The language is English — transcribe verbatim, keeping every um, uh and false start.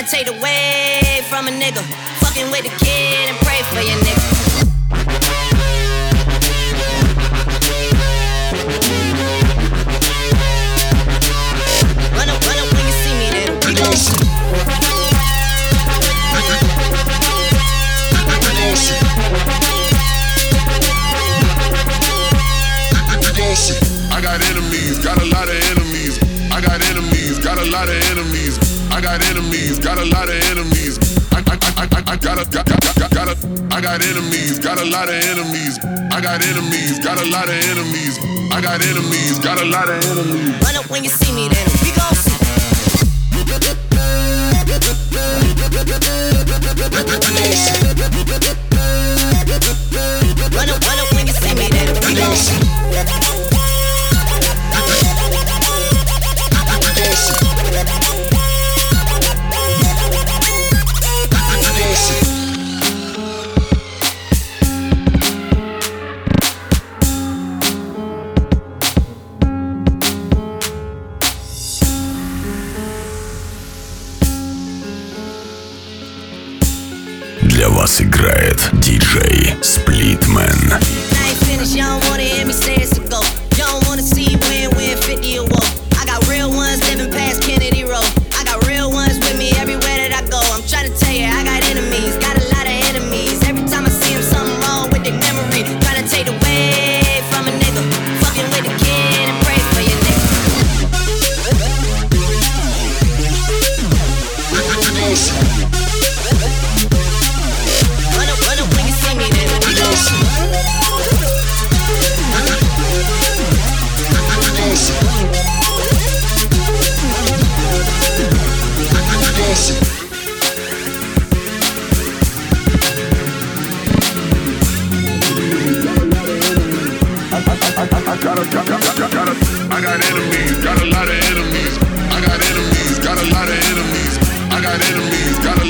Tryna take away from a nigga. Fucking with the kid and pray for your nigga. Run up, run up when you see me, then we gon' see. I got enemies, got a lot of enemies. I got enemies, got a lot of enemies. I got enemies, got a lot of enemies. I I I I, I got a got got got got a. I got enemies, got a lot of enemies. I got enemies, got a lot of enemies. I got enemies, got a lot of enemies. Run up when you see me, then we gon' see. Run up, run up when you see me, then we gon' see. Для вас играет диджей Splitman. I got enemies, got a lot of enemies. I got enemies, got a lot of enemies. I got enemies, got a